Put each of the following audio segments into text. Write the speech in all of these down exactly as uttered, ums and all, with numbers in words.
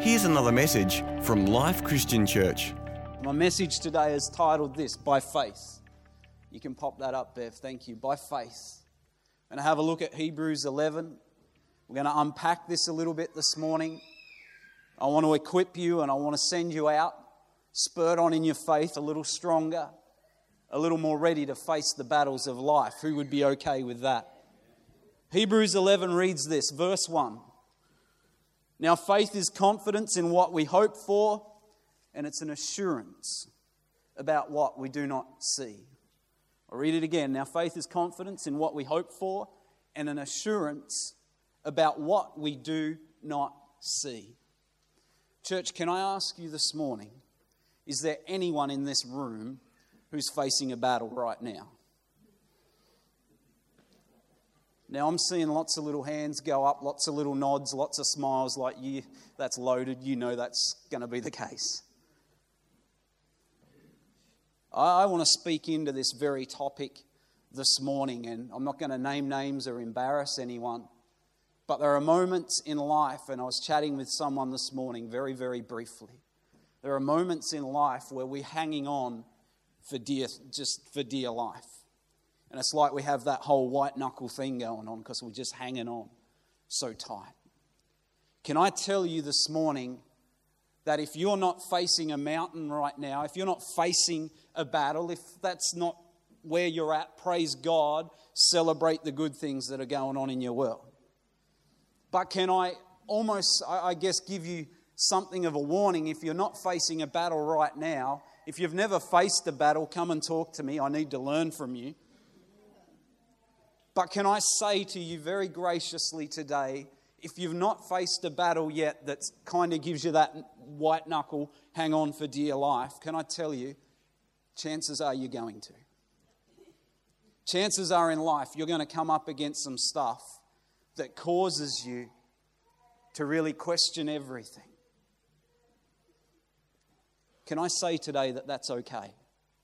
Here's another message from Life Christian Church. My message today is titled this, By Faith. You can pop that up, Bev. Thank you. By faith. I'm going to have a look at Hebrews eleven. We're going to unpack this a little bit this morning. I want to equip you and I want to send you out, spurred on in your faith, a little stronger, a little more ready to face the battles of life. Who would be okay with that? Hebrews eleven reads this, verse one. Now faith is confidence in what we hope for, and it's an assurance about what we do not see. I'll read it again. Now faith is confidence in what we hope for, and an assurance about what we do not see. Church, can I ask you this morning, is there anyone in this room who's facing a battle right now? Now I'm seeing lots of little hands go up, lots of little nods, lots of smiles like, yeah, that's loaded, you know that's going to be the case. I want to speak into this very topic this morning, and I'm not going to name names or embarrass anyone, but there are moments in life, and I was chatting with someone this morning very, very briefly. There are moments in life where we're hanging on for dear, just for dear life. And it's like we have that whole white knuckle thing going on because we're just hanging on so tight. Can I tell you this morning that if you're not facing a mountain right now, if you're not facing a battle, if that's not where you're at, praise God, celebrate the good things that are going on in your world. But can I almost, I guess, give you something of a warning? If you're not facing a battle right now, if you've never faced a battle, come and talk to me. I need to learn from you. But can I say to you very graciously today, if you've not faced a battle yet that kind of gives you that white knuckle, hang on for dear life, can I tell you, chances are you're going to. Chances are in life you're going to come up against some stuff that causes you to really question everything. Can I say today that that's okay?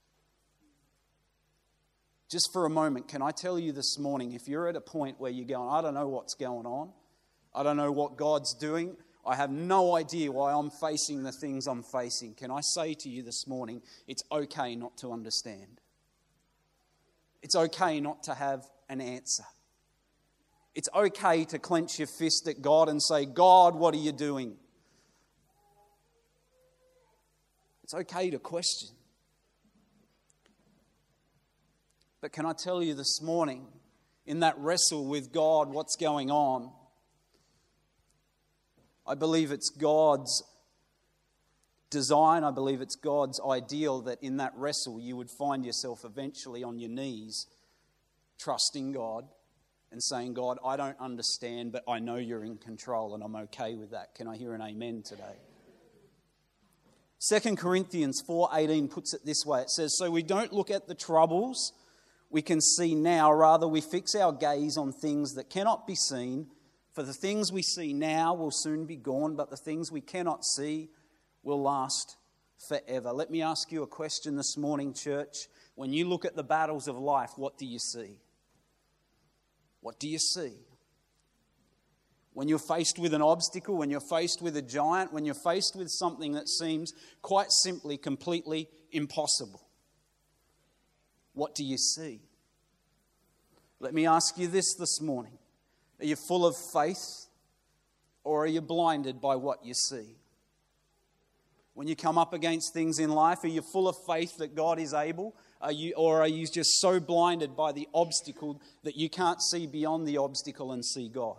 Just for a moment, can I tell you this morning, if you're at a point where you're going, I don't know what's going on, I don't know what God's doing, I have no idea why I'm facing the things I'm facing, can I say to you this morning, it's okay not to understand. It's okay not to have an answer. It's okay to clench your fist at God and say, God, what are you doing? It's okay to question. But can I tell you this morning, in that wrestle with God, what's going on, I believe it's God's design, I believe it's God's ideal that in that wrestle you would find yourself eventually on your knees, trusting God and saying, God, I don't understand, but I know you're in control and I'm okay with that. Can I hear an amen today? Second Corinthians four eighteen puts it this way. It says, so we don't look at the troubles we can see now, rather we fix our gaze on things that cannot be seen. For the things we see now will soon be gone, but the things we cannot see will last forever. Let me ask you a question this morning, church. When you look at the battles of life, what do you see? What do you see? When you're faced with an obstacle, when you're faced with a giant, when you're faced with something that seems quite simply completely impossible, what do you see? Let me ask you this this morning. Are you full of faith or are you blinded by what you see? When you come up against things in life, are you full of faith that God is able? Are you, or are you just so blinded by the obstacle that you can't see beyond the obstacle and see God?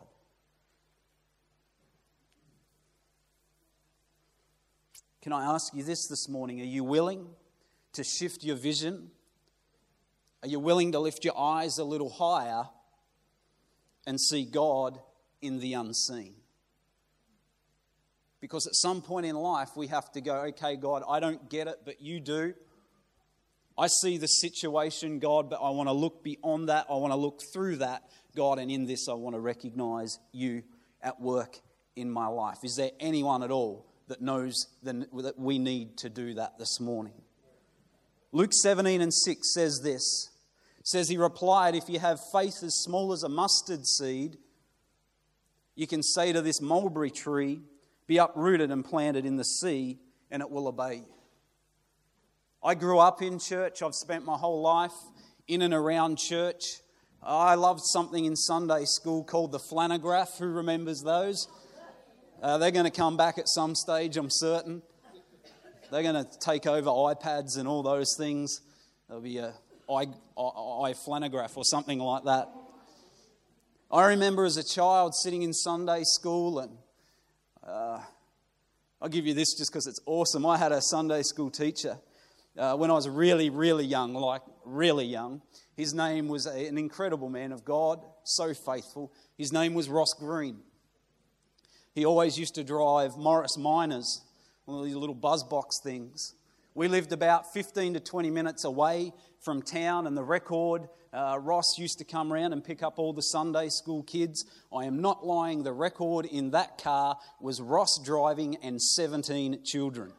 Can I ask you this this morning? Are you willing to shift your vision? Are you willing to lift your eyes a little higher and see God in the unseen? Because at some point in life we have to go, okay, God, I don't get it, but you do. I see the situation, God, but I want to look beyond that. I want to look through that, God, and in this I want to recognize you at work in my life. Is there anyone at all that knows that we need to do that this morning? Luke seventeen and six says this. It says, he replied, if you have faith as small as a mustard seed, you can say to this mulberry tree, Be uprooted and planted in the sea, and it will obey you. I grew up in church. I've spent my whole life in and around church. I loved something in Sunday school called the flannelgraph. Who remembers those? Uh, they're going to come back at some stage, I'm certain. They're going to take over iPads and all those things. There'll be a i, I, I flannelgraph or something like that. I remember as a child sitting in Sunday school, and uh, I'll give you this just because it's awesome. I had a Sunday school teacher uh, when I was really, really young, like really young. His name was a, an incredible man of God, so faithful. His name was Ross Green. He always used to drive Morris Minors, one of these little buzz box things. We lived about fifteen to twenty minutes away from town, and the record, uh, Ross used to come around and pick up all the Sunday school kids. I am not lying, the record in that car was Ross driving and seventeen children.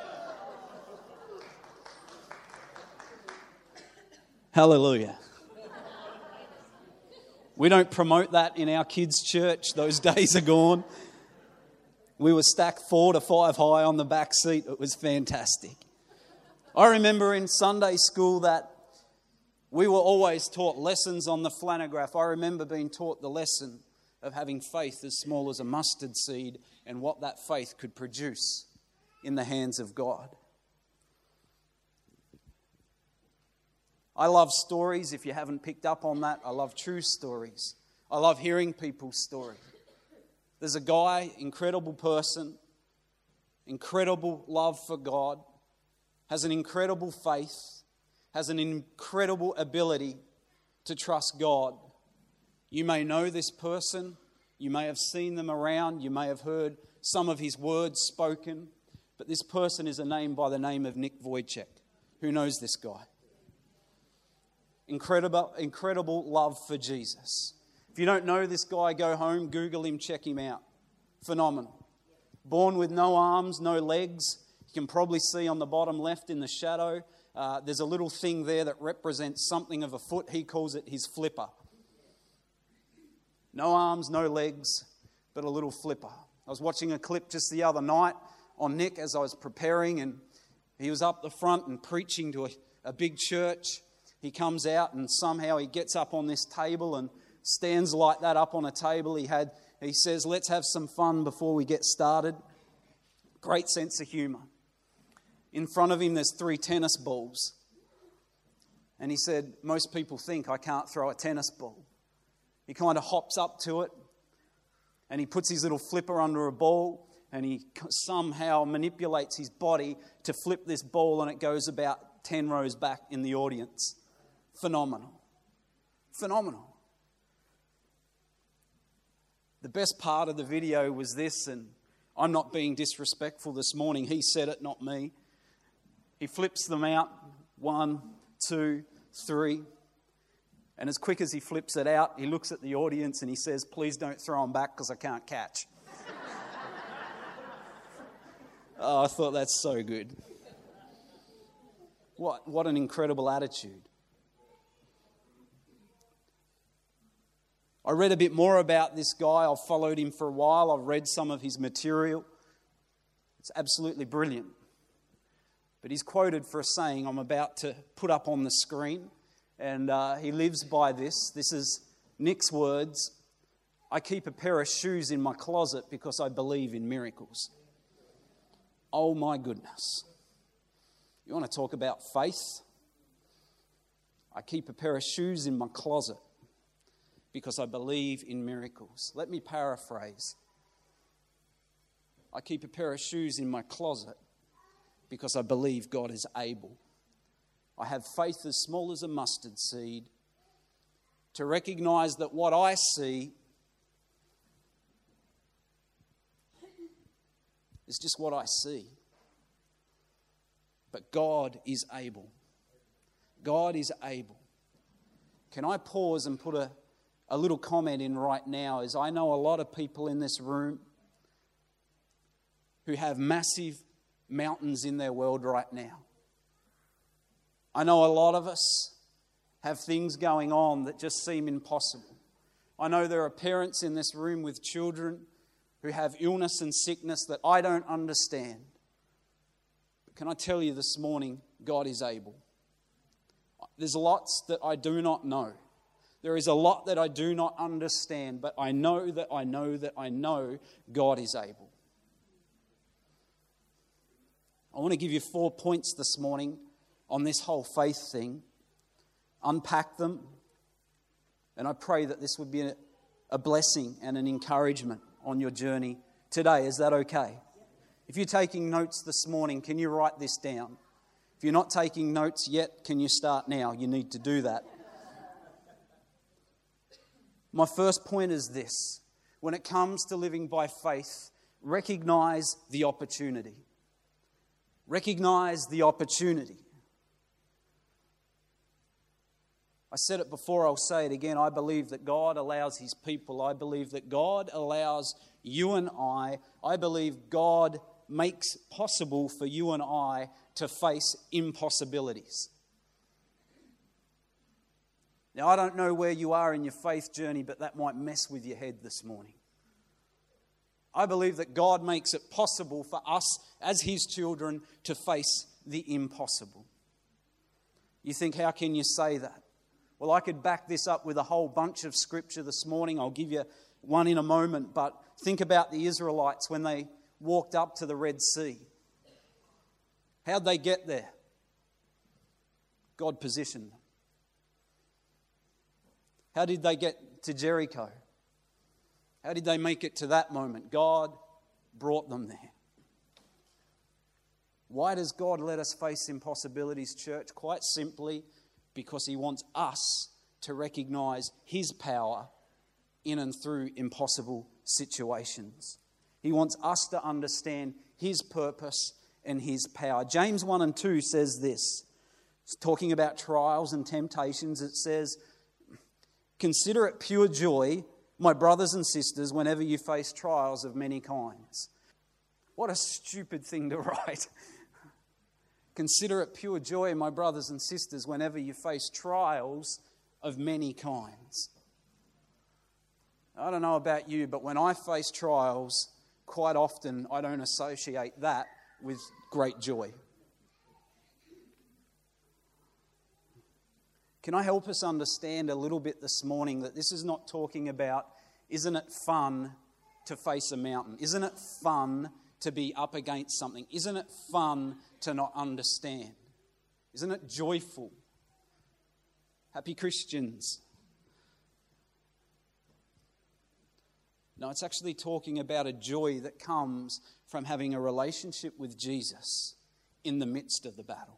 Hallelujah. We don't promote that in our kids' church. Those days are gone. We were stacked four to five high on the back seat. It was fantastic. I remember in Sunday school that we were always taught lessons on the flannelgraph. I remember being taught the lesson of having faith as small as a mustard seed and what that faith could produce in the hands of God. I love stories. If you haven't picked up on that, I love true stories. I love hearing people's stories. There's a guy, incredible person, incredible love for God, has an incredible faith, has an incredible ability to trust God. You may know this person, you may have seen them around, you may have heard some of his words spoken, but this person is a name by the name of Nick Wojcik. Who knows this guy? Incredible, incredible love for Jesus. If you don't know this guy, go home, Google him, check him out. Phenomenal. Born with no arms, no legs. You can probably see on the bottom left in the shadow, uh, there's a little thing there that represents something of a foot. He calls it his flipper. No arms, no legs, but a little flipper. I was watching a clip just the other night on Nick as I was preparing, and he was up the front and preaching to a, a big church. He comes out and somehow he gets up on this table and stands like that up on a table. He had, he says, let's have some fun before we get started. Great sense of humour. In front of him, there's three tennis balls. And he said, most people think I can't throw a tennis ball. He kind of hops up to it and he puts his little flipper under a ball and he somehow manipulates his body to flip this ball, and it goes about ten rows back in the audience. Phenomenal. Phenomenal. The best part of the video was this, and I'm not being disrespectful this morning. He said it, not me. He flips them out. One, two, three. And as quick as he flips it out, he looks at the audience and he says, please don't throw them back because I can't catch. Oh, I thought that's so good. What, what an incredible attitude. I read a bit more about this guy. I've followed him for a while. I've read some of his material. It's absolutely brilliant. But he's quoted for a saying I'm about to put up on the screen. And uh, he lives by this. This is Nick's words. I keep a pair of shoes in my closet because I believe in miracles. Oh my goodness. You want to talk about faith? I keep a pair of shoes in my closet because I believe in miracles. Let me paraphrase. I keep a pair of shoes in my closet because I believe God is able. I have faith as small as a mustard seed to recognize that what I see is just what I see. But God is able. God is able. Can I pause and put a, a little comment in right now? As I know a lot of people in this room who have massive mountains in their world right now. I know a lot of us have things going on that just seem impossible. I know there are parents in this room with children who have illness and sickness that I don't understand. But can I tell you this morning, God is able. There's lots that I do not know. There is a lot that I do not understand, but I know that I know that I know God is able. I want to give you four points this morning on this whole faith thing. Unpack them. And I pray that this would be a, a blessing and an encouragement on your journey today. Is that okay? If you're taking notes this morning, can you write this down? If you're not taking notes yet, can you start now? You need to do that. My first point is this. When it comes to living by faith, recognize the opportunity. Recognize the opportunity. I said it before, I'll say it again. I believe that God allows His people. I believe that God allows you and I. I believe God makes possible for you and I to face impossibilities. Now, I don't know where you are in your faith journey, but that might mess with your head this morning. I believe that God makes it possible for us as His children to face the impossible. You think, how can you say that? Well, I could back this up with a whole bunch of scripture this morning. I'll give you one in a moment, but think about the Israelites when they walked up to the Red Sea. How'd they get there? God positioned them. How did they get to Jericho? How did they make it to that moment? God brought them there. Why does God let us face impossibilities, church? Quite simply, because He wants us to recognize His power in and through impossible situations. He wants us to understand His purpose and His power. James one and two says this. It's talking about trials and temptations. It says, "Consider it pure joy, my brothers and sisters, whenever you face trials of many kinds." What a stupid thing to write. Consider it pure joy, my brothers and sisters, whenever you face trials of many kinds. I don't know about you, but when I face trials, quite often I don't associate that with great joy. Can I help us understand a little bit this morning that this is not talking about, isn't it fun to face a mountain? Isn't it fun to be up against something? Isn't it fun to not understand? Isn't it joyful? Happy Christians. No, it's actually talking about a joy that comes from having a relationship with Jesus in the midst of the battle.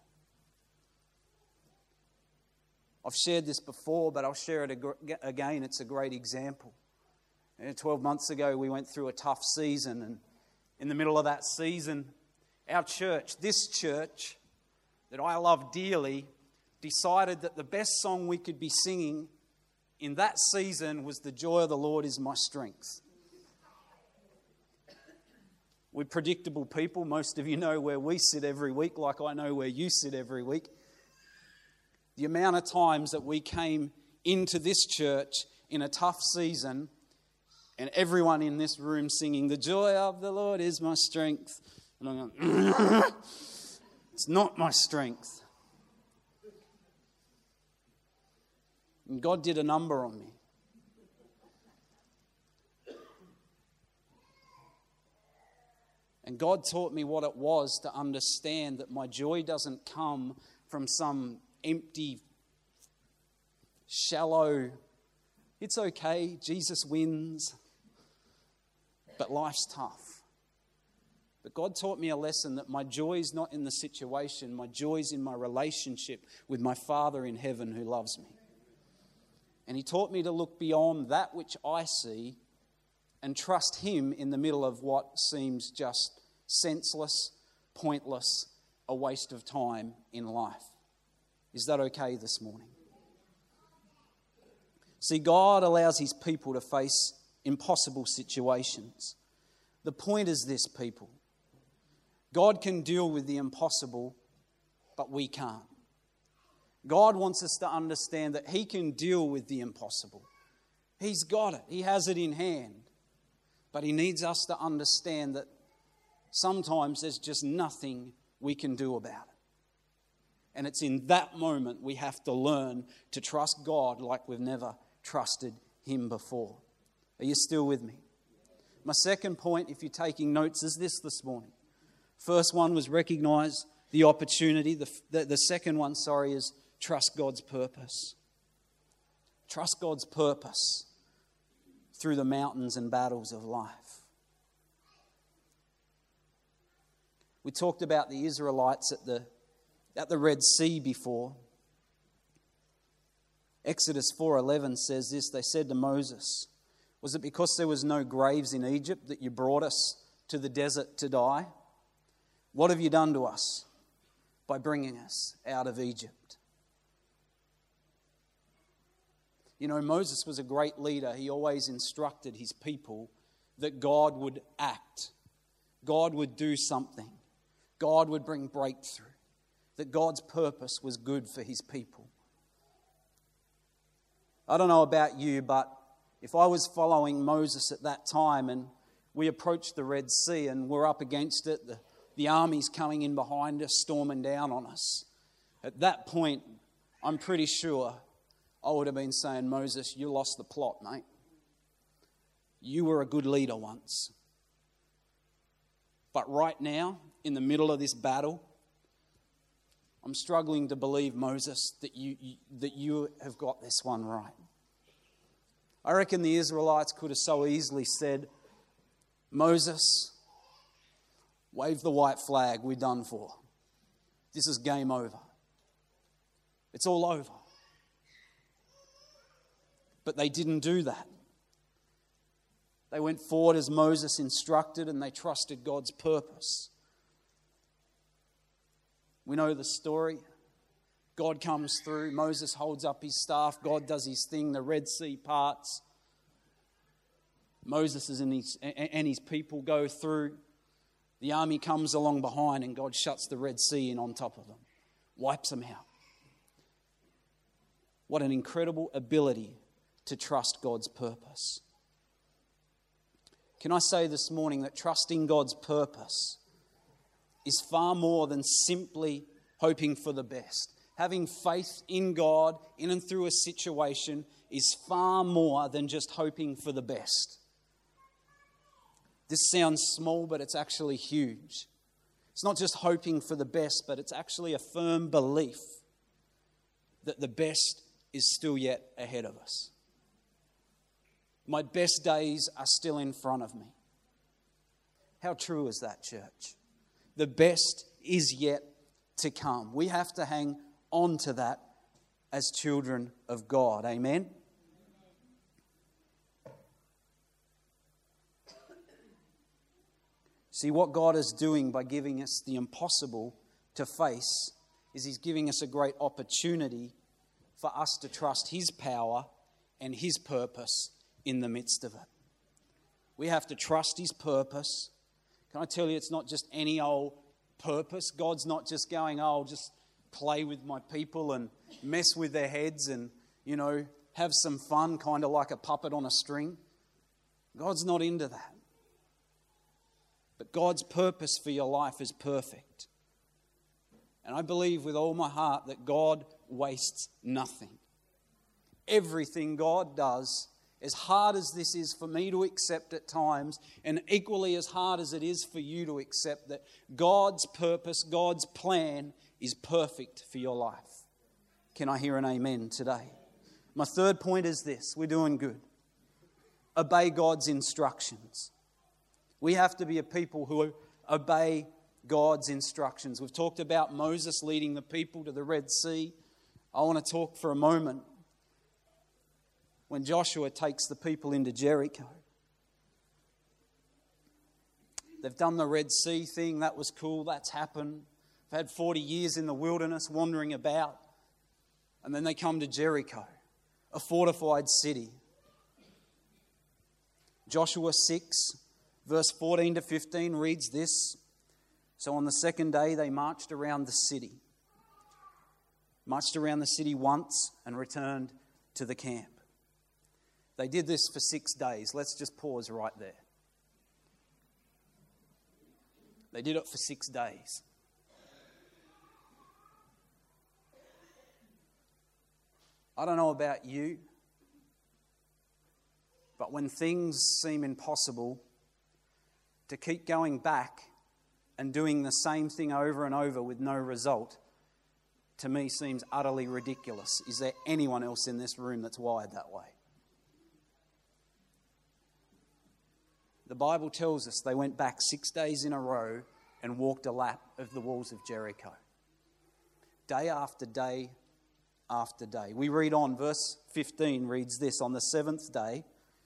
I've shared this before, but I'll share it again. It's a great example. twelve months ago, we went through a tough season, and in the middle of that season, our church, this church that I love dearly, decided that the best song we could be singing in that season was "The Joy of the Lord is My Strength." We're predictable people. Most of you know where we sit every week, like I know where you sit every week. The amount of times that we came into this church in a tough season and everyone in this room singing, "The joy of the Lord is my strength." And I'm going, it's not my strength. And God did a number on me. And God taught me what it was to understand that my joy doesn't come from some empty, shallow, it's okay, Jesus wins, but life's tough. But God taught me a lesson that my joy is not in the situation, my joy is in my relationship with my Father in heaven who loves me. And He taught me to look beyond that which I see and trust Him in the middle of what seems just senseless, pointless, a waste of time in life. Is that okay this morning? See, God allows His people to face impossible situations. The point is this, people. God can deal with the impossible, but we can't. God wants us to understand that He can deal with the impossible. He's got it. He has it in hand. But he needs us to understand that sometimes there's just nothing we can do about it. And it's in that moment we have to learn to trust God like we've never trusted him before. Are you still with me? My second point, if you're taking notes, is this this morning. First one was recognize the opportunity. The, the, the second one, sorry, is trust God's purpose. Trust God's purpose through the mountains and battles of life. We talked about the Israelites at the, at the Red Sea before. Exodus four eleven says this, they said to Moses, was it because there was no graves in Egypt that you brought us to the desert to die? What have you done to us by bringing us out of Egypt? You know, Moses was a great leader. He always instructed his people that God would act. God would do something. God would bring breakthrough. That God's purpose was good for his people. I don't know about you, but if I was following Moses at that time and we approached the Red Sea and we're up against it, the, the army's coming in behind us, storming down on us. At that point, I'm pretty sure I would have been saying, Moses, you lost the plot, mate. You were a good leader once. But right now, in the middle of this battle, I'm struggling to believe, Moses, that you, you that you have got this one right. I reckon the Israelites could have so easily said, Moses, wave the white flag, we're done for. This is game over. It's all over. But they didn't do that. They went forward as Moses instructed and they trusted God's purpose. We know the story. God comes through. Moses holds up his staff. God does his thing. The Red Sea parts. Moses and his, and his people go through. The army comes along behind and God shuts the Red Sea in on top of them. Wipes them out. What an incredible ability to trust God's purpose. Can I say this morning that trusting God's purpose is far more than simply hoping for the best. Having faith in God in and through a situation is far more than just hoping for the best. This sounds small, but it's actually huge. It's not just hoping for the best, but it's actually a firm belief that the best is still yet ahead of us. My best days are still in front of me. How true is that, church? The best is yet to come. We have to hang on to that as children of God. Amen? See, what God is doing by giving us the impossible to face is He's giving us a great opportunity for us to trust His power and His purpose in the midst of it. We have to trust His purpose. Can I tell you, it's not just any old purpose. God's not just going, oh, I'll just play with my people and mess with their heads and, you know, have some fun, kind of like a puppet on a string. God's not into that. But God's purpose for your life is perfect. And I believe with all my heart that God wastes nothing. Everything God does, as hard as this is for me to accept at times, and equally as hard as it is for you to accept, that God's purpose, God's plan is perfect for your life. Can I hear an amen today? My third point is this. We're doing good. Obey God's instructions. We have to be a people who obey God's instructions. We've talked about Moses leading the people to the Red Sea. I want to talk for a moment when Joshua takes the people into Jericho. They've done the Red Sea thing. That was cool. That's happened. They've had forty years in the wilderness wandering about. And then they come to Jericho, a fortified city. Joshua six, verse fourteen to fifteen reads this. So on the second day they marched around the city. Marched around the city once and returned to the camp. They did this for six days. Let's just pause right there. They did it for six days. I don't know about you, but when things seem impossible, to keep going back and doing the same thing over and over with no result, to me seems utterly ridiculous. Is there anyone else in this room that's wired that way? The Bible tells us they went back six days in a row and walked a lap of the walls of Jericho. Day after day after day. We read on, verse fifteen reads this: on the seventh day,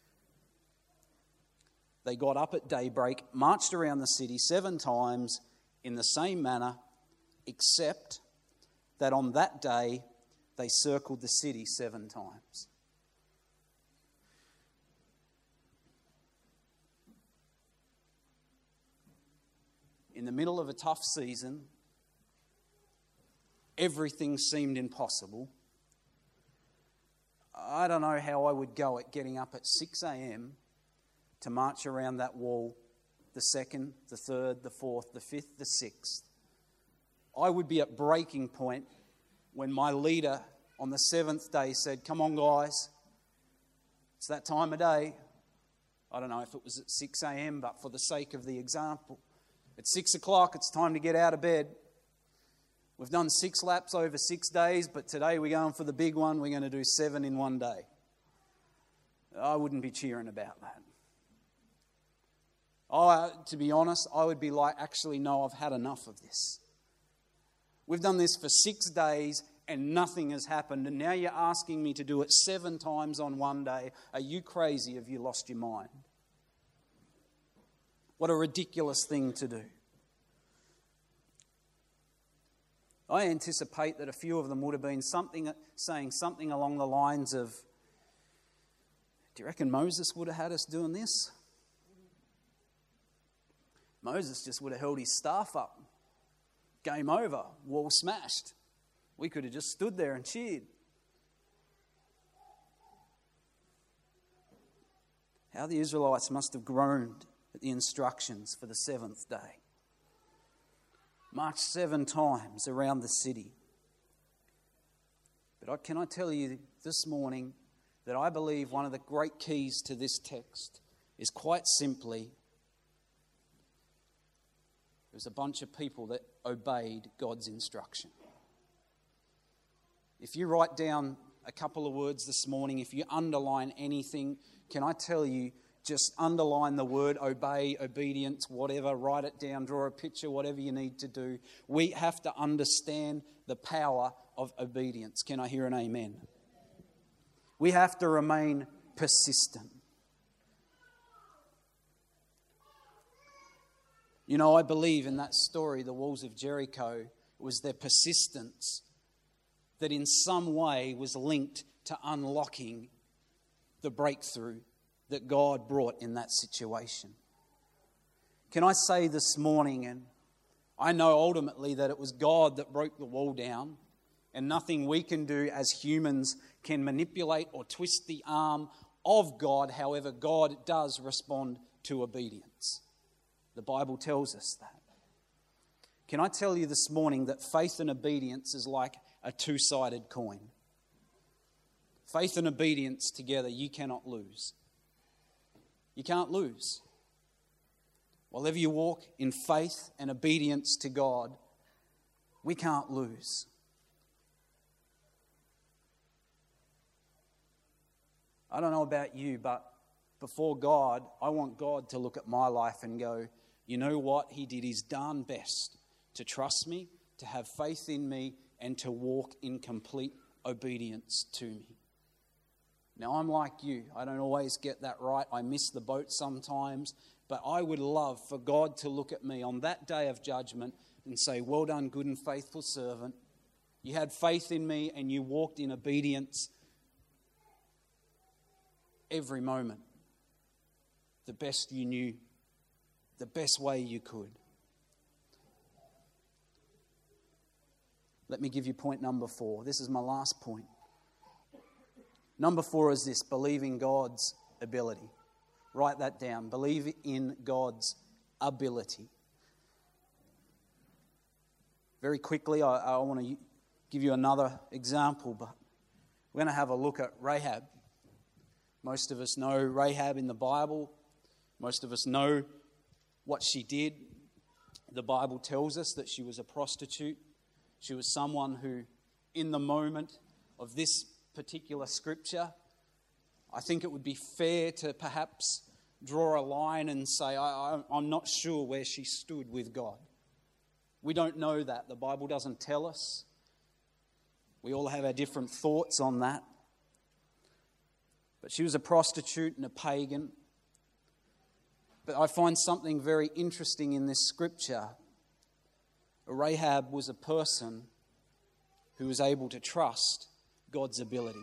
they got up at daybreak, marched around the city seven times in the same manner, except that on that day they circled the city seven times. In the middle of a tough season, everything seemed impossible. I don't know how I would go at getting up at six a.m. to march around that wall, the second, the third, the fourth, the fifth, the sixth. I would be at breaking point when my leader on the seventh day said, "Come on, guys, it's that time of day." I don't know if it was at six a.m., but for the sake of the example, at six o'clock, it's time to get out of bed. We've done six laps over six days, but today we're going for the big one. We're going to do seven in one day. I wouldn't be cheering about that. Oh, to be honest, I would be like, actually, no, I've had enough of this. We've done this for six days and nothing has happened, and now you're asking me to do it seven times on one day. Are you crazy? Have you lost your mind? What a ridiculous thing to do. I anticipate that a few of them would have been something, saying something along the lines of, "Do you reckon Moses would have had us doing this? Moses just would have held his staff up. Game over. Wall smashed. We could have just stood there and cheered." How the Israelites must have groaned at the instructions for the seventh day. Marched seven times around the city. But I, can I tell you this morning that I believe one of the great keys to this text is quite simply, it was a bunch of people that obeyed God's instruction. If you write down a couple of words this morning, if you underline anything, can I tell you, just underline the word obey, obedience, whatever, write it down, draw a picture, whatever you need to do. We have to understand the power of obedience. Can I hear an amen? We have to remain persistent. You know, I believe in that story, the walls of Jericho, it was their persistence that in some way was linked to unlocking the breakthrough that God brought in that situation. Can I say this morning, and I know ultimately that it was God that broke the wall down, and nothing we can do as humans can manipulate or twist the arm of God. However, God does respond to obedience. The Bible tells us that. Can I tell you this morning that faith and obedience is like a two-sided coin? Faith and obedience together, you cannot lose. You can't lose. Whenever you walk in faith and obedience to God, we can't lose. I don't know about you, but before God, I want God to look at my life and go, you know what? He did his darn best to trust me, to have faith in me, and to walk in complete obedience to me. Now, I'm like you. I don't always get that right. I miss the boat sometimes. But I would love for God to look at me on that day of judgment and say, well done, good and faithful servant. You had faith in me and you walked in obedience every moment. The best you knew, the best way you could. Let me give you point number four. This is my last point. Number four is this: believing God's ability. Write that down. Believe in God's ability. Very quickly, I, I want to give you another example, but we're going to have a look at Rahab. Most of us know Rahab in the Bible. Most of us know what she did. The Bible tells us that she was a prostitute. She was someone who, in the moment of this particular scripture, I think it would be fair to perhaps draw a line and say, I, I, I'm not sure where she stood with God. We don't know that. The Bible doesn't tell us. We all have our different thoughts on that. But she was a prostitute and a pagan. But I find something very interesting in this scripture. Rahab was a person who was able to trust God's ability.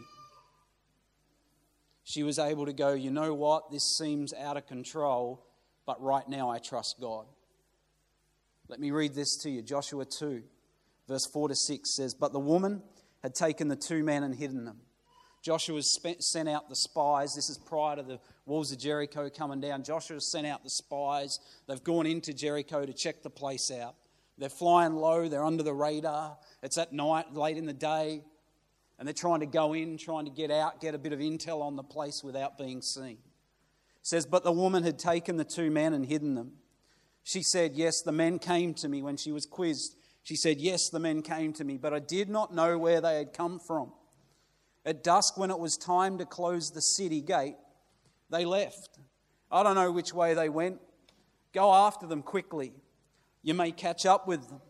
She was able to go, you know what, this seems out of control, but right now I trust God. Let me read this to you. Joshua two, verse four to six says, but the woman had taken the two men and hidden them. Joshua sent out the spies. This is prior to the walls of Jericho coming down. Joshua sent out the spies. They've gone into Jericho to check the place out. They're flying low. They're under the radar. It's at night, late in the day. And they're trying to go in, trying to get out, get a bit of intel on the place without being seen. It says, but the woman had taken the two men and hidden them. She said, yes, the men came to me. When she was quizzed, she said, yes, the men came to me, but I did not know where they had come from. At dusk, when it was time to close the city gate, they left. I don't know which way they went. Go after them quickly. You may catch up with them.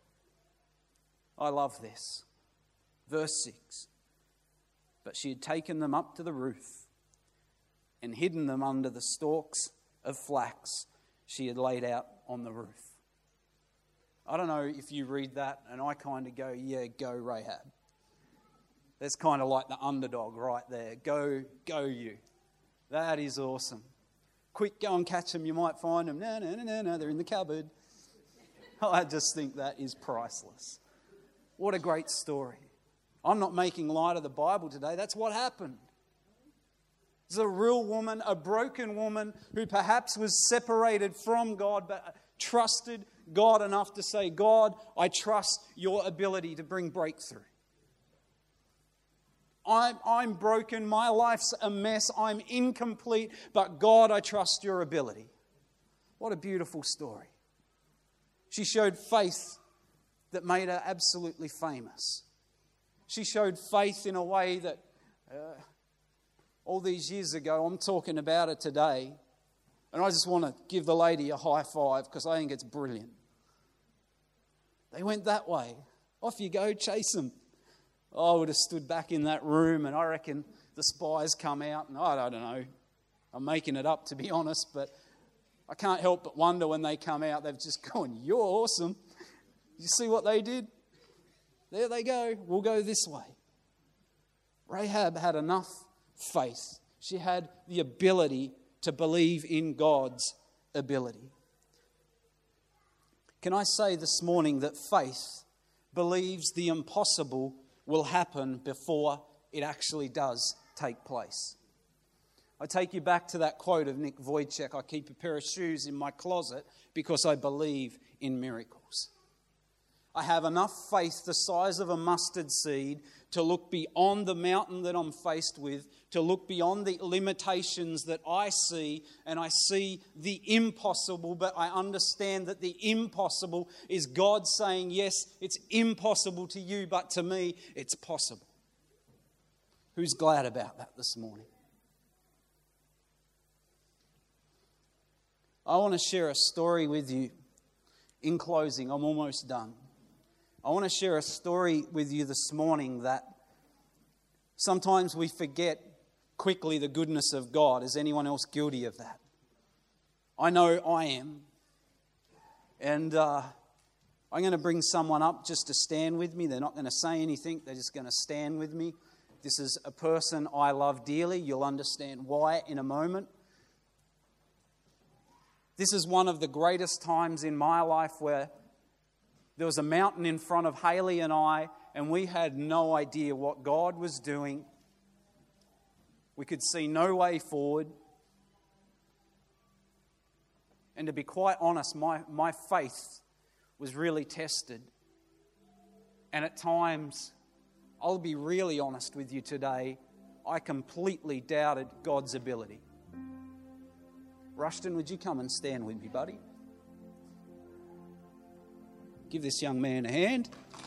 I love this. Verse six. But she had taken them up to the roof and hidden them under the stalks of flax she had laid out on the roof. I don't know if you read that and I kind of go, yeah, go Rahab. That's kind of like the underdog right there. Go, go you. That is awesome. Quick, go and catch them. You might find them. No, no, no, no, no, they're in the cupboard. I just think that is priceless. What a great story. I'm not making light of the Bible today. That's what happened. It's a real woman, a broken woman who perhaps was separated from God, but trusted God enough to say, God, I trust your ability to bring breakthrough. I'm, I'm broken, my life's a mess, I'm incomplete, but God, I trust your ability. What a beautiful story. She showed faith that made her absolutely famous. She showed faith in a way that uh, all these years ago, I'm talking about it today, and I just want to give the lady a high five because I think it's brilliant. They went that way. Off you go, chase them. I would have stood back in that room, and I reckon the spies come out, and I don't know. I'm making it up, to be honest, but I can't help but wonder when they come out, they've just gone, you're awesome. You see what they did? There they go. We'll go this way. Rahab had enough faith. She had the ability to believe in God's ability. Can I say this morning that faith believes the impossible will happen before it actually does take place? I take you back to that quote of Nick Vujicic, I keep a pair of shoes in my closet because I believe in miracles. I have enough faith the size of a mustard seed to look beyond the mountain that I'm faced with, to look beyond the limitations that I see, and I see the impossible, but I understand that the impossible is God saying, yes, it's impossible to you, but to me, it's possible. Who's glad about that this morning? I want to share a story with you. In closing, I'm almost done. I want to share a story with you this morning that sometimes we forget quickly the goodness of God. Is anyone else guilty of that? I know I am. And uh, I'm going to bring someone up just to stand with me. They're not going to say anything. They're just going to stand with me. This is a person I love dearly. You'll understand why in a moment. This is one of the greatest times in my life where there was a mountain in front of Haley and I, and we had no idea what God was doing. We could see no way forward. And to be quite honest, my, my faith was really tested. And at times, I'll be really honest with you today, I completely doubted God's ability. Rushton, would you come and stand with me, buddy? Give this young man a hand.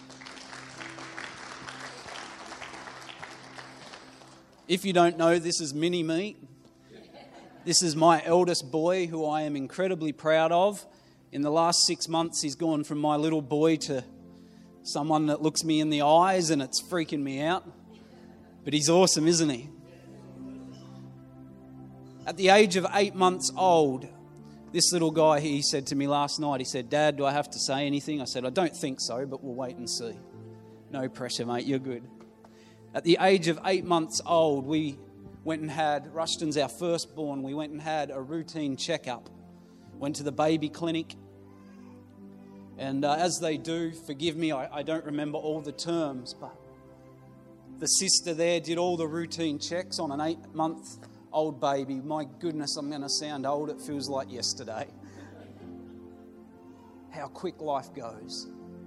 If you don't know, this is Mini-Me. This is my eldest boy, who I am incredibly proud of. In the last six months, he's gone from my little boy to someone that looks me in the eyes, and it's freaking me out. But he's awesome, isn't he? At the age of eight months old, this little guy, he said to me last night, he said, "Dad, do I have to say anything?" I said, "I don't think so, but we'll wait and see." No pressure, mate, you're good. At the age of eight months old, we went and had, Rushton's our firstborn, we went and had a routine checkup. Went to the baby clinic. And uh, as they do, forgive me, I, I don't remember all the terms, but the sister there did all the routine checks on an eight-month-old baby. My goodness, I'm going to sound old. It feels like yesterday. How quick life goes.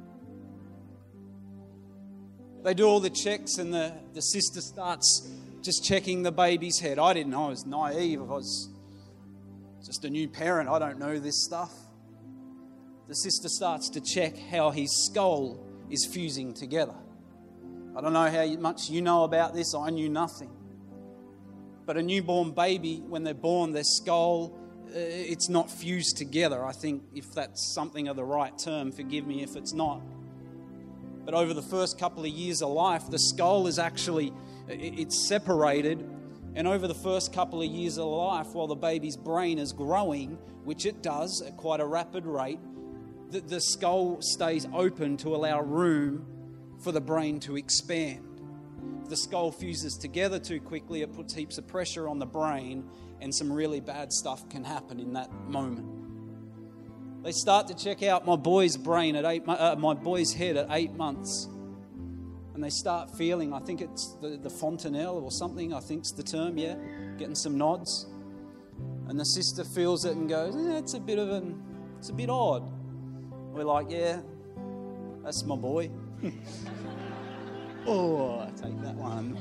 They do all the checks, and the, the sister starts just checking the baby's head. I didn't know. I was naive. I was just a new parent. I don't know this stuff. The sister starts to check how his skull is fusing together. I don't know how much you know about this. I knew nothing. But a newborn baby, when they're born, their skull, it's not fused together. I think if that's something of the right term, forgive me if it's not. But over the first couple of years of life, the skull is actually, it's separated. And over the first couple of years of life, while the baby's brain is growing, which it does at quite a rapid rate, the, the skull stays open to allow room for the brain to expand. If the skull fuses together too quickly, it puts heaps of pressure on the brain, and some really bad stuff can happen in that moment. They start to check out my boy's brain at eight, uh, my boy's head at eight months. And they start feeling, I think it's the, the fontanelle or something, I think's the term, yeah, getting some nods. And the sister feels it and goes, eh, it's a bit of an, it's a bit odd. We're like, yeah, that's my boy. Oh, I take that one.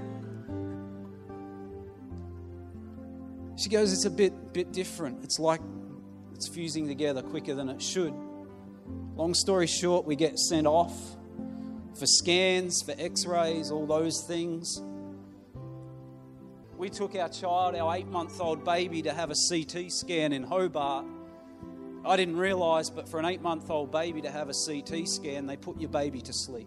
She goes, it's a bit, bit different. It's like it's fusing together quicker than it should. Long story short, we get sent off for scans, for x-rays, all those things. We took our child, our eight-month-old baby, to have a C T scan in Hobart. I didn't realise, but for an eight-month-old baby to have a C T scan, they put your baby to sleep.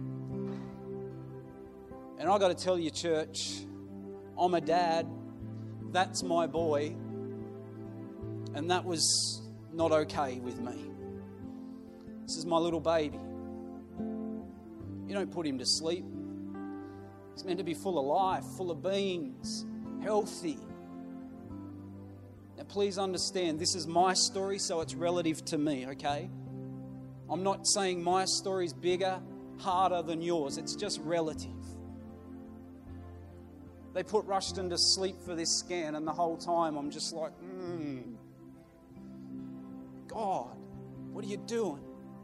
And I've got to tell you, church, I'm a dad. That's my boy. And that was not okay with me. This is my little baby. You don't put him to sleep. He's meant to be full of life, full of beings, healthy. Now, please understand, this is my story, so it's relative to me, okay? I'm not saying my story's bigger, harder than yours. It's just relative. They put Rushton to sleep for this scan, and the whole time I'm just like, hmm, God, what are you doing?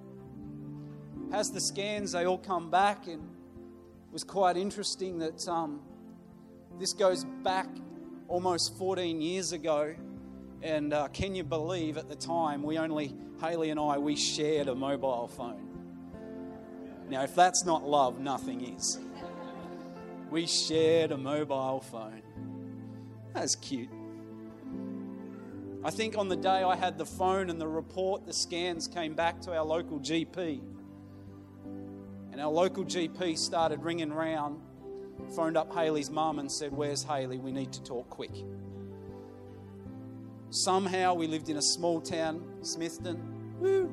As the scans, they all come back, and it was quite interesting that um, this goes back almost fourteen years ago, and uh, can you believe at the time we only, Hayley and I, we shared a mobile phone. Now, if that's not love, nothing is. We shared a mobile phone. That's cute. I think on the day I had the phone and the report, the scans came back to our local G P. And our local G P started ringing round, phoned up Hayley's mum and said, "Where's Hayley? We need to talk quick." Somehow we lived in a small town, Smithton. Woo.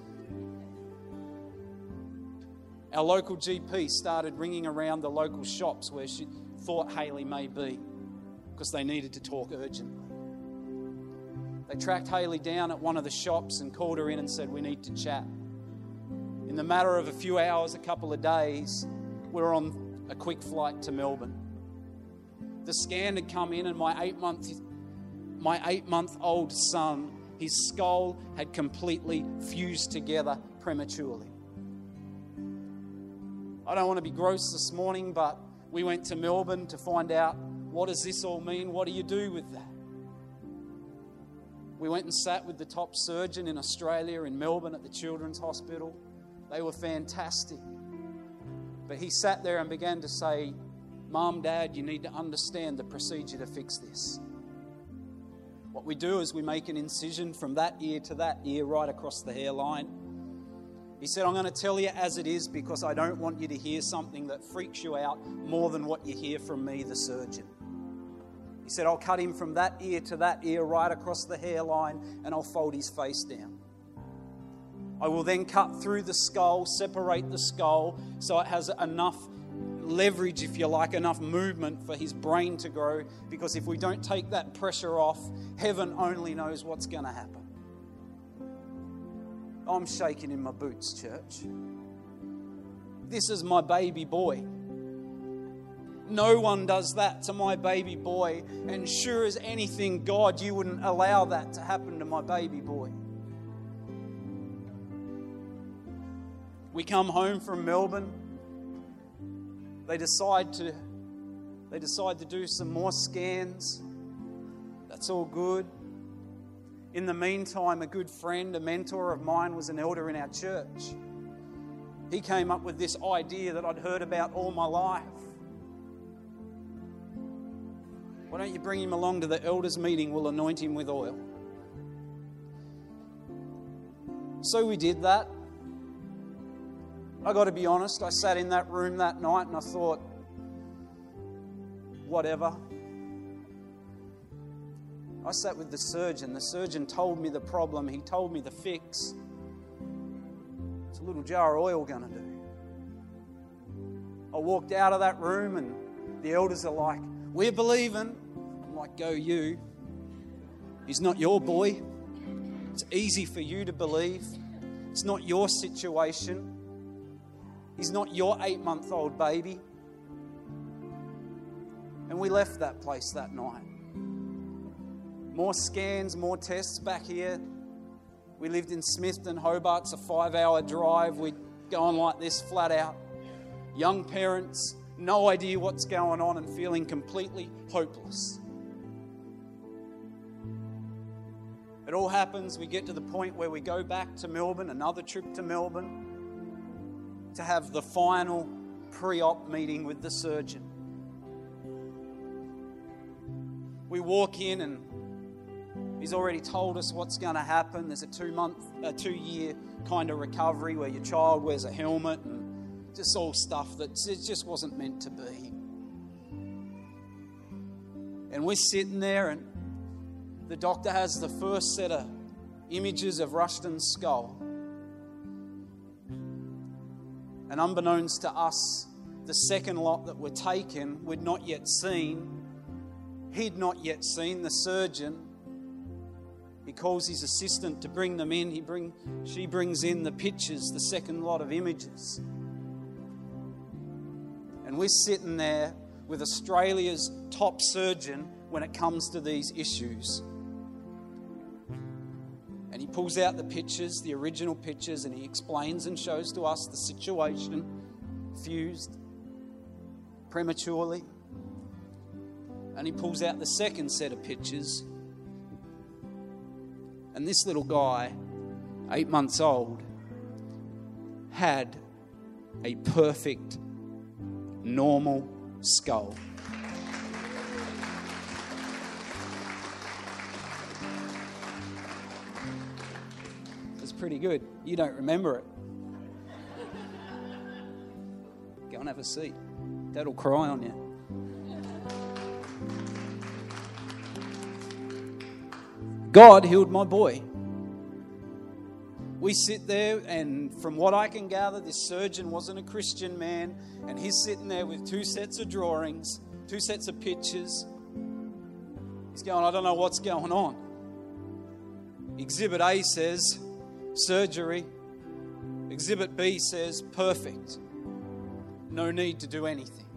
Our local G P started ringing around the local shops where she thought Hayley may be, because they needed to talk urgently. They tracked Hayley down at one of the shops and called her in and said, "We need to chat." In the matter of a few hours, a couple of days, we were on a quick flight to Melbourne. The scan had come in, and my eight-month, my eight-month-old son, his skull had completely fused together prematurely. I don't want to be gross this morning, but we went to Melbourne to find out, what does this all mean? What do you do with that? We went and sat with the top surgeon in Australia, in Melbourne at the Children's Hospital. They were fantastic. But he sat there and began to say, Mum, Dad, you need to understand the procedure to fix this. What we do is we make an incision from that ear to that ear right across the hairline. He said, I'm going to tell you as it is because I don't want you to hear something that freaks you out more than what you hear from me, the surgeon. He said, I'll cut him from that ear to that ear right across the hairline and I'll fold his face down. I will then cut through the skull, separate the skull so it has enough leverage, if you like, enough movement for his brain to grow, because if we don't take that pressure off, heaven only knows what's going to happen. I'm shaking in my boots, church. This is my baby boy. No one does that to my baby boy, and sure as anything, God, you wouldn't allow that to happen to my baby boy. We come home from Melbourne. They decide to they decide to do some more scans. That's all good. In the meantime, a good friend, a mentor of mine, was an elder in our church. He came up with this idea that I'd heard about all my life. Why don't you bring him along to the elders' meeting? We'll anoint him with oil. So we did that. I got to be honest, I sat in that room that night and I thought, whatever. I sat with the surgeon. The surgeon told me the problem. He told me the fix. What's a little jar of oil going to do? I walked out of that room and the elders are like, we're believing. I'm like, go you. He's not your boy. It's easy for you to believe. It's not your situation. He's not your eight-month-old baby. And we left that place that night. More scans, more tests back here. We lived in Smithton, Hobart. It's a five-hour drive. We'd go on like this, flat out. Young parents, no idea what's going on and feeling completely hopeless. It all happens. We get to the point where we go back to Melbourne, another trip to Melbourne, to have the final pre-op meeting with the surgeon. We walk in and he's already told us what's going to happen. There's a two-month, a two-year kind of recovery where your child wears a helmet and just all stuff that it just wasn't meant to be. And we're sitting there and the doctor has the first set of images of Rushton's skull. And unbeknownst to us, the second lot that were taken, we'd not yet seen. He'd not yet seen, the surgeon. He calls his assistant to bring them in. He bring, she brings in the pictures, the second lot of images. And we're sitting there with Australia's top surgeon when it comes to these issues. And he pulls out the pictures, the original pictures, and he explains and shows to us the situation, fused prematurely. And he pulls out the second set of pictures. And this little guy, eight months old, had a perfect, normal skull. Pretty good. You don't remember it. Go and have a seat. Dad'll cry on you. God healed my boy. We sit there, and from what I can gather, this surgeon wasn't a Christian man, and he's sitting there with two sets of drawings, two sets of pictures. He's going, I don't know what's going on. Exhibit A says surgery. Exhibit B says perfect. No need to do anything.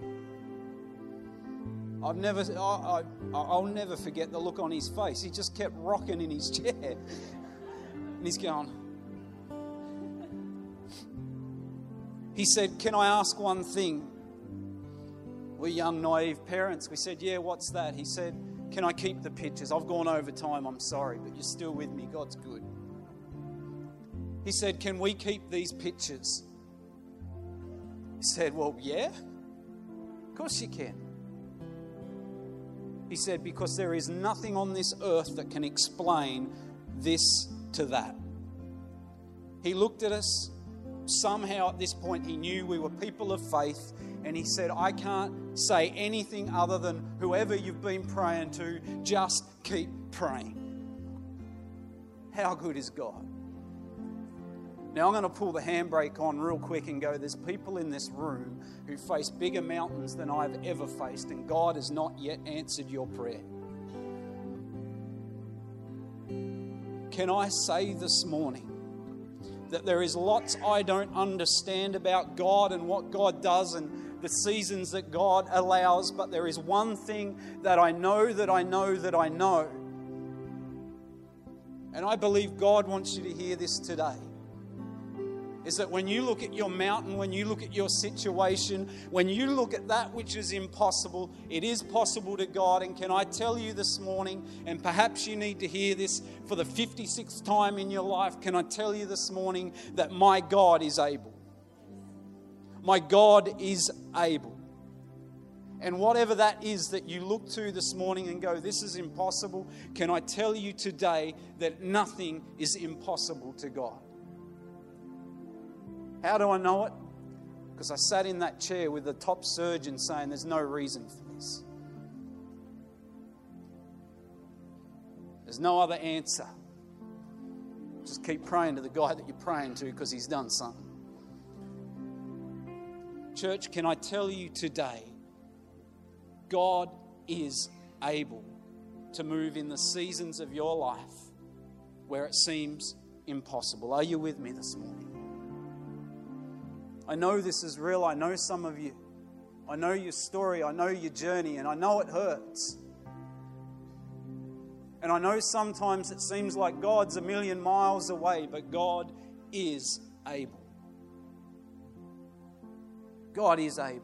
I've never, I, I, I'll never forget the look on his face. He just kept rocking in his chair. And he's going. He said, can I ask one thing? We're young, naive parents. We said, yeah, what's that? He said, can I keep the pictures? I've gone over time, I'm sorry, but you're still with me. God's good. He said, can we keep these pictures? He said, well, yeah, of course you can. He said, because there is nothing on this earth that can explain this to that. He looked at us. Somehow at this point he knew we were people of faith, and he said, I can't say anything other than whoever you've been praying to, just keep praying. How good is God? Now I'm going to pull the handbrake on real quick and go, there's people in this room who face bigger mountains than I've ever faced, and God has not yet answered your prayer. Can I say this morning that there is lots I don't understand about God and what God does and the seasons that God allows, but there is one thing that I know that I know that I know. And I believe God wants you to hear this today. Is that when you look at your mountain, when you look at your situation, when you look at that which is impossible, it is possible to God. And can I tell you this morning, and perhaps you need to hear this for the fifty-sixth time in your life, can I tell you this morning that my God is able. My God is able. And whatever that is that you look to this morning and go, this is impossible, can I tell you today that nothing is impossible to God. How do I know it? Because I sat in that chair with the top surgeon saying there's no reason for this. There's no other answer. Just keep praying to the guy that you're praying to because he's done something. Church, can I tell you today, God is able to move in the seasons of your life where it seems impossible. Are you with me this morning? I know this is real. I know some of you. I know your story. I know your journey, and I know it hurts. And I know sometimes it seems like God's a million miles away, but God is able. God is able.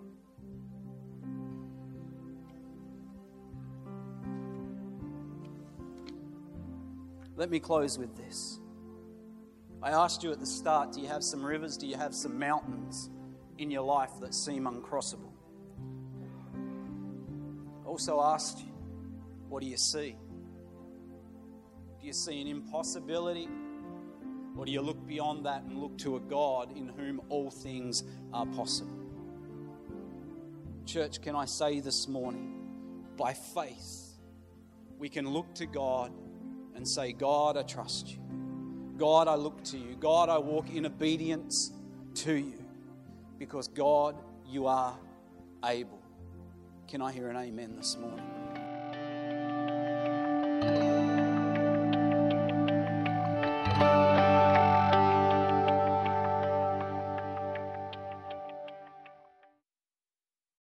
Let me close with this. I asked you at the start, do you have some rivers? Do you have some mountains in your life that seem uncrossable? I also asked you, what do you see? Do you see an impossibility? Or do you look beyond that and look to a God in whom all things are possible? Church, can I say this morning, by faith, we can look to God and say, God, I trust you. God, I look to you. God, I walk in obedience to you. Because God, you are able. Can I hear an amen this morning?